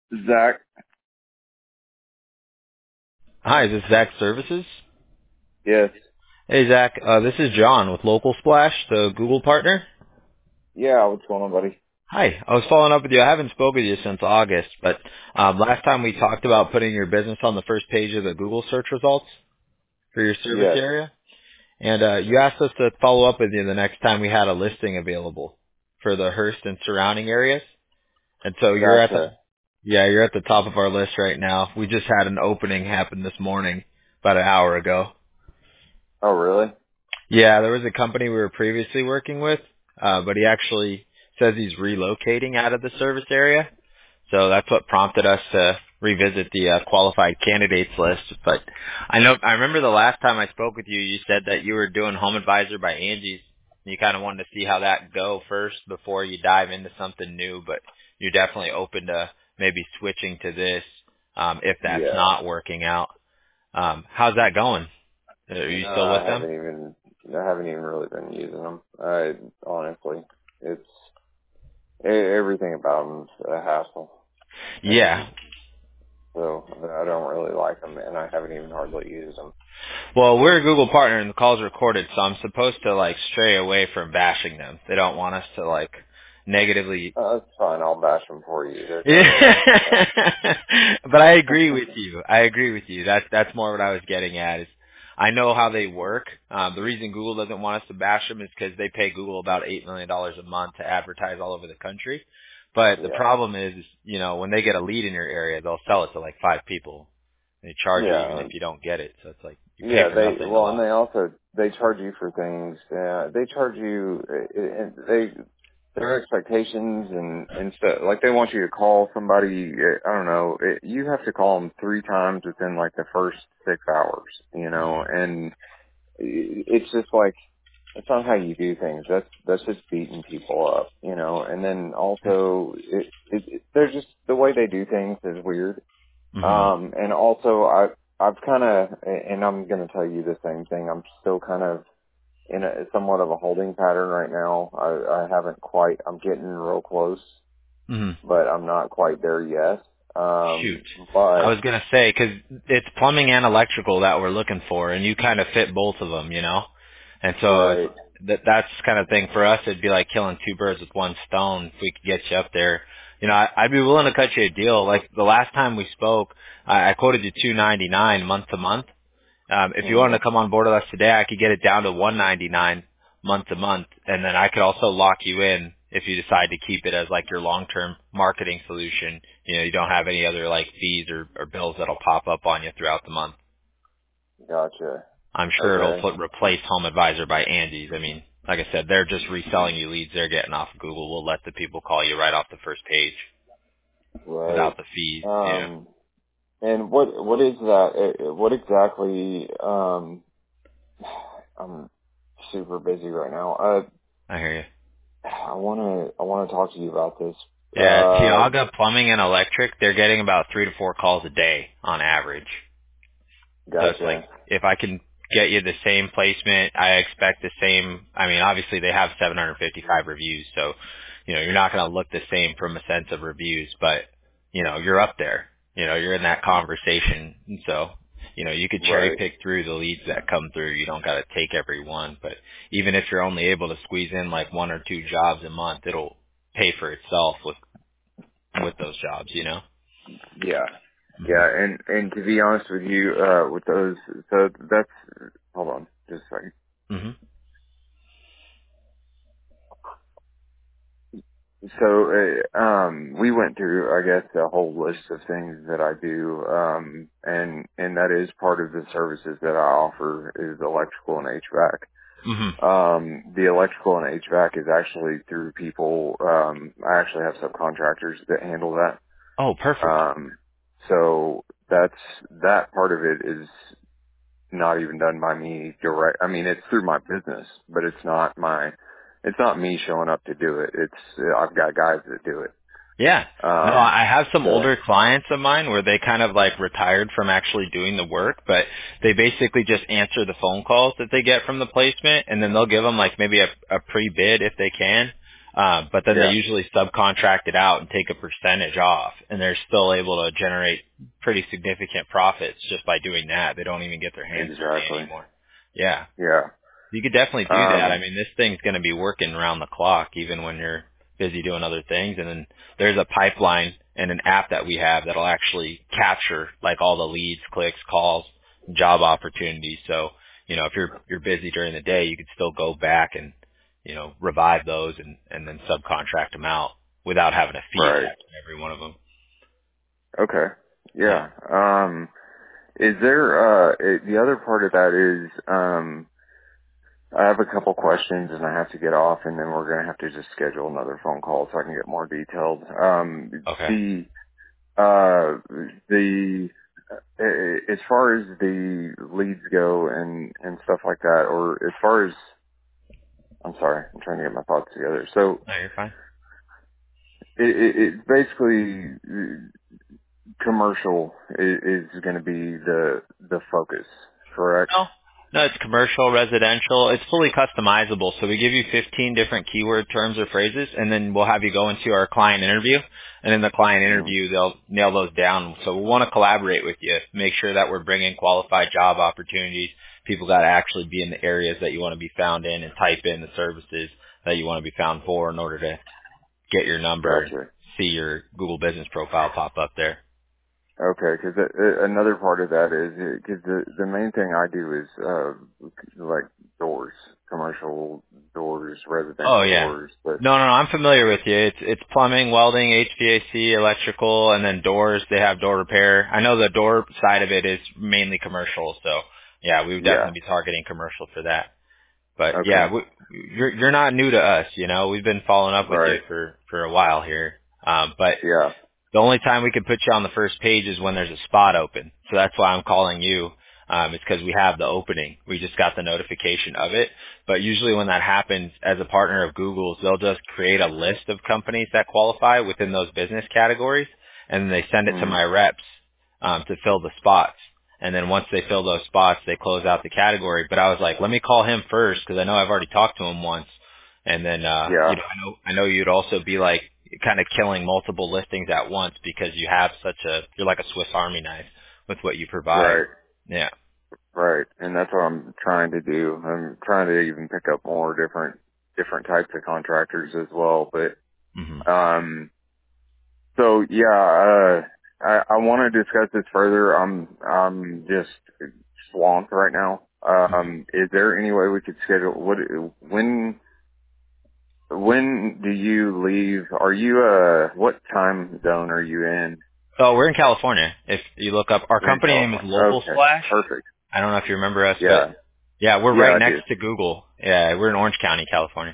Zach. Hi, is this Zach Services? Yes. Hey, Zach. This is John with Local Splash, the Google partner. Yeah, what's going on, buddy? Hi. I was following up with you. I haven't spoken to you since August, but last time we talked about putting your business on the first page of the Google search results for your service Yes. area. And you asked us to follow up with you the next time we had a listing available for the Hearst and surrounding areas. And so Gotcha. you're at the top of our list right now. We just had an opening happen this morning, about an hour ago. Oh, really? Yeah, there was a company we were previously working with, but he actually says he's relocating out of the service area. So that's what prompted us to revisit the qualified candidates list. But I remember the last time I spoke with you, you said that you were doing Home Advisor by Angie's. You kind of wanted to see how that go first before you dive into something new, but you're definitely open to maybe switching to this if that's Yeah. not working out. How's that going? Are you still with I them? haven't even really been using them. Honestly, it's everything about them's a hassle, Yeah. and so I don't really like them, and I haven't even hardly used them. Well, we're a Google partner and the call's recorded, so I'm supposed to like stray away from bashing them. They don't want us to like negatively. That's fine. I'll bash them for you. They're terrible. Yeah. But I agree with you. That's more what I was getting at is I know how they work. The reason Google doesn't want us to bash them is because they pay Google about $8 million a month to advertise all over the country. But the Yeah. problem is, when they get a lead in your area, they'll sell it to like 5 people. They charge you even Yeah. if you don't get it. So it's like you pay Yeah, for nothing a and lot. they also, they charge you for things, they charge you, and their expectations and stuff, like they want you to call somebody, I don't know, you have to call them 3 times within like the first 6 hours, and it's just like, that's not how you do things. That's just beating people up, and then also, they're just, the way they do things is weird. Hmm. And also I've kind of, and I'm going to tell you the same thing. I'm still kind of in somewhat of a holding pattern right now. I haven't quite, I'm getting real close, Hmm. but I'm not quite there yet. Shoot. I But was going to say, because it's plumbing and electrical that we're looking for, and you kind of fit both of them. And so right. that's kind of thing for us. It'd be like killing 2 birds with 1 stone if we could get you up there. I'd be willing to cut you a deal. Like the last time we spoke, I quoted you $299 month to month. If you wanted hmm to come on board with us today, I could get it down to $199 month to month, and then I could also lock you in if you decide to keep it as like your long-term marketing solution. You don't have any other like fees or bills that'll pop up on you throughout the month. Gotcha. I'm sure it'll Okay. replace Home Advisor by Angie's. I mean, like I said, they're just reselling you leads they're getting off of Google. We'll let the people call you right off the first page Right. without the fees. Yeah, Um, and what is that? What exactly, I'm super busy right now. I hear you. I wanna talk to you about this. Yeah, Tiaga Plumbing and Electric, they're getting about 3 to 4 calls a day on average. So it's like, Gotcha. if I can get you the same placement, I expect the same. I mean, obviously they have 755 reviews, so, you're not going to look the same from a sense of reviews, but, you're up there. You're in that conversation. And so, you could cherry Right. pick through the leads that come through. You don't got to take every one, but even if you're only able to squeeze in like 1 or 2 jobs a month, it'll pay for itself with those jobs. Yeah. Hmm. Yeah, and to be honest with you, with those, so that's, hold on, just a second. Hmm. So, we went through, I guess, a whole list of things that I do, and that is part of the services that I offer is electrical and HVAC. Hmm. The electrical and HVAC is actually through people, I actually have subcontractors that handle that. Oh, perfect. So that part of it is not even done by me direct. I mean, it's through my business, but it's not me showing up to do it. I've got guys that do it. Yeah. No, I have some So older clients of mine where they kind of like retired from actually doing the work, but they basically just answer the phone calls that they get from the placement, and then they'll give them like maybe a pre-bid if they can, But then they Yeah. usually subcontract it out and take a percentage off, and they're still able to generate pretty significant profits just by doing that. They don't even get their hands dirty Exactly. anymore. Yeah. Yeah. You could definitely do that. I Um. mean, this thing's going to be working around the clock, even when you're busy doing other things. And then there's a pipeline and an app that we have that'll actually capture like all the leads, clicks, calls, job opportunities. So, if you're busy during the day, you could still go back and, revive those and then subcontract them out without having a fee Right. attached to every one of them. Okay. Yeah. Yeah. Is there the other part of that is I have a couple questions and I have to get off, and then we're gonna have to just schedule another phone call so I can get more detailed. Okay. The as far as the leads go and stuff like that, or as far as I'm sorry, I'm trying to get my thoughts together. So No, you're fine. it basically commercial is going to be the focus, correct? No. No, it's commercial, residential. It's fully customizable. So we give you 15 different keyword terms or phrases, and then we'll have you go into our client interview. And in the client Hmm. interview, they'll nail those down. So we want to collaborate with you, make sure that we're bringing qualified job opportunities. People got to actually be in the areas that you want to be found in and type in the services that you want to be found for in order to get your number and Gotcha. see your Google business profile pop up there. Okay, because another part of that is because the main thing I do is like doors, commercial doors, Oh residential yeah. doors. But No, I'm familiar with you. It's plumbing, welding, HVAC, electrical, and then doors. They have door repair. I know the door side of it is mainly commercial, so yeah, we would yeah, definitely be targeting commercial for that. But okay, yeah, you're not new to us. We've been following up with you right, for a while here. But yeah, the only time we could put you on the first page is when there's a spot open. So that's why I'm calling you. It's because we have the opening. We just got the notification of it. But usually when that happens, as a partner of Google's, they'll just create a list of companies that qualify within those business categories, and then they send it to mm, my reps to fill the spots. And then once they fill those spots, they close out the category. But I was like, let me call him first because I know I've already talked to him once. And then, yeah, I know you'd also be like kind of killing multiple listings at once because you're like a Swiss Army knife with what you provide. right, Yeah. right, and that's what I'm trying to do. I'm trying to even pick up more different types of contractors as well. But hmm so yeah, I want to discuss this further. I'm just swamped right now. Is there any way we could schedule when do you leave? Are you what time zone are you in? Oh, we're in California. If you look up, our You're in company name is California. Local Okay, Splash. perfect. I don't know if you remember us, but Yeah, yeah, we're yeah, right I do. next to Google. Yeah, we're in Orange County, California.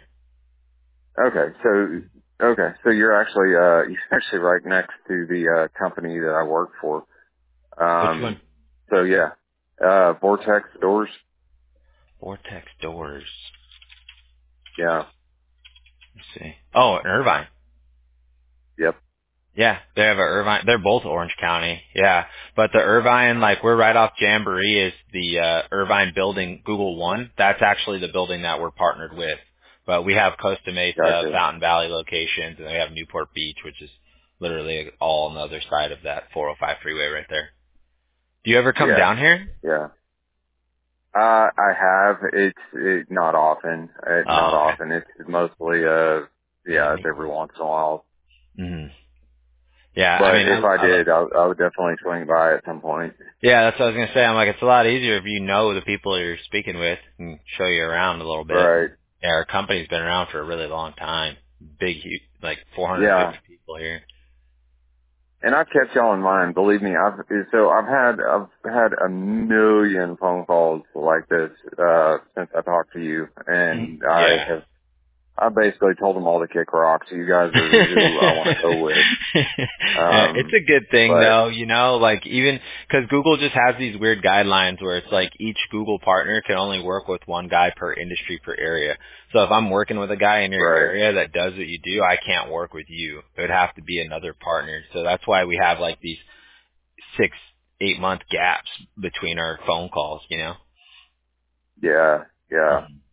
So you're actually you're actually right next to the company that I work for. Which one? So yeah, Vortex Doors. Vortex Doors. Yeah. Let's see. Oh, in Irvine. Yep. Yeah, they have a Irvine. They're both Orange County. Yeah, but the Irvine, like we're right off Jamboree, is the Irvine building. Google One. That's actually the building that we're partnered with. But we have Costa Mesa, Gotcha. Fountain Valley locations, and we have Newport Beach, which is literally all on the other side of that 405 freeway right there. Do you ever come Yeah. down here? Yeah. I have. Not often. Not Oh, okay. often. It's mostly, Yeah, yeah, it's me every too. once in a while. hmm Yeah, I But mean, if I I did, I would definitely swing by at some point. yeah, that's what I was gonna say. I'm like, it's a lot easier if you know the people you're speaking with and show you around a little bit. Right. Yeah, our company's been around for a really long time. Big, huge, like 450 Yeah. people here. And I've kept y'all in mind. Believe me, I've had a million phone calls like this, since I talked to you. And Yeah. I basically told them all to kick rocks. You guys are who I want to go with. Yeah, it's a good thing But though, like even because Google just has these weird guidelines where it's like each Google partner can only work with one guy per industry per area. So if I'm working with a guy in your right. area that does what you do, I can't work with you. It would have to be another partner. So that's why we have like these 6-8 month gaps between our phone calls, Yeah. Yeah.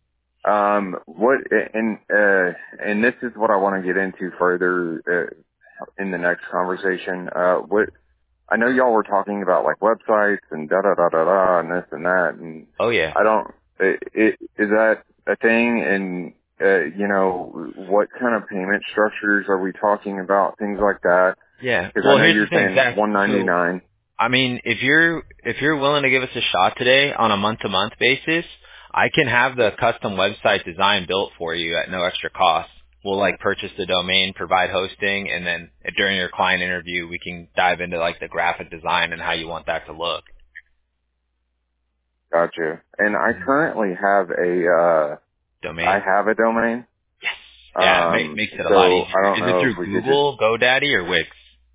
What and this is what I want to get into further in the next conversation. What I know y'all were talking about like websites and da da da da da and this and that, and Oh yeah. I don't. Is that a thing? And you know, what kind of payment structures are we talking about? Things like that. Yeah. Because I Well, know here's the you're thing, saying Zach. So, $199. I mean, if you're willing to give us a shot today on a month-to-month basis, I can have the custom website design built for you at no extra cost. We'll like purchase the domain, provide hosting, and then during your client interview, we can dive into like the graphic design and how you want that to look. Gotcha. And I currently have I Domain. have a domain. Yes. Yeah, it makes it a lot So I easier. don't Is it know if through we could just. Google, GoDaddy, or Wix?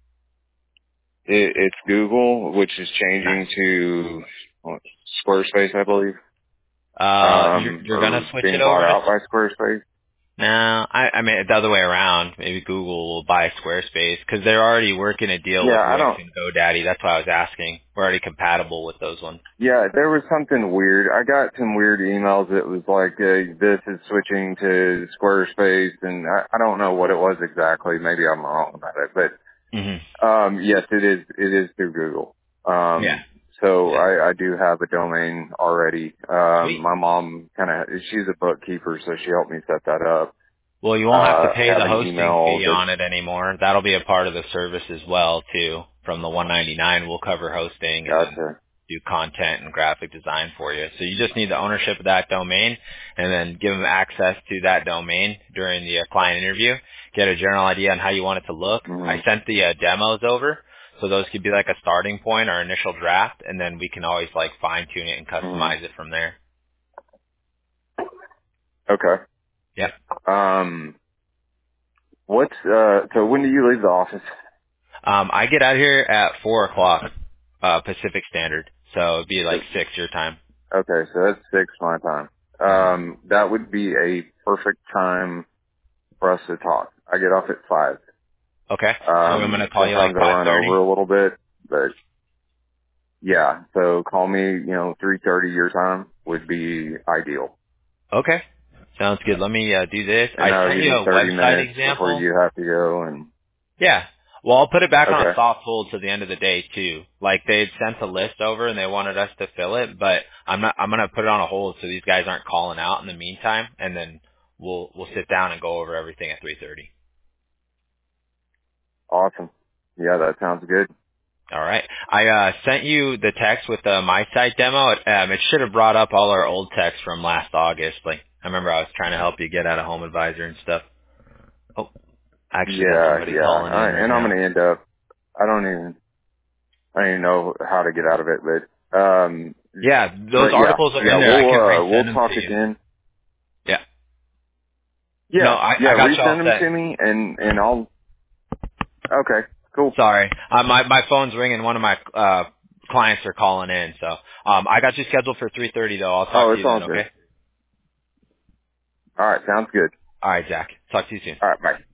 It's Google, which is Nice. changing to Squarespace, I believe, You're gonna or switch it being bought over to. out by Squarespace. No, I mean the other way around. Maybe Google will buy Squarespace because they're already working a deal with Yeah, I Wix don't. and GoDaddy. That's why I was asking. We're already compatible with those ones. Yeah, there was something weird. I got some weird emails that was like, this is switching to Squarespace, and I don't know what it was exactly. Maybe I'm wrong about it, but Hmm. yes, it is through Google. Yeah. So Yeah. I do have a domain already. Sweet. My mom she's a bookkeeper, so she helped me set that up. Well, you won't have to I pay have the an hosting email fee that, on it anymore. That'll be a part of the service as well too. From the 199, we'll cover hosting and then gotcha. do content and graphic design for you. So you just need the ownership of that domain and then give them access to that domain during the client interview. Get a general idea on how you want it to look. Hmm. I sent the demos over. So those could be like a starting point or initial draft and then we can always like fine tune it and Hmm. customize it from there. Okay. Yep. So when do you leave the office? I get out here at 4 o'clock, Pacific Standard. So it'd be like 6 your time. Okay, so that's 6 my time. That would be a perfect time for us to talk. I get off at 5. Okay. So I'm gonna call you like Sometimes I run 5:30. over a little bit, but yeah, so call me, 3:30 your time would be ideal. Okay. Sounds good. Let me do this. And I that'll sent give you me a 30 website minutes before example. you have to go and, Yeah. Well, I'll put it back on a okay, soft hold to the end of the day too. Like they had sent a list over and they wanted us to fill it, but I'm gonna put it on a hold so these guys aren't calling out in the meantime, and then we'll sit down and go over everything at 3:30. awesome. Yeah, that sounds good. All right. I sent you the text with the My Site demo. It should have brought up all our old texts from last August. Like I remember I was trying to help you get out of Home Advisor and stuff. Oh, I actually got Yeah, somebody yeah. calling in right And I'm now. going to end up, I don't even know how to get out of it, Yeah, those but yeah, articles are yeah, in there. I can we'll resend them talk to you. again. Yeah. No, Yeah, I yeah, got you all resend them set. to me and I'll, okay, cool. Sorry, my phone's ringing. One of my clients are calling in, so I got you scheduled for 3:30 though. I'll talk Oh, to it's you all then. good. Okay. All right, sounds good. All right, Zach. Talk to you soon. All right, bye.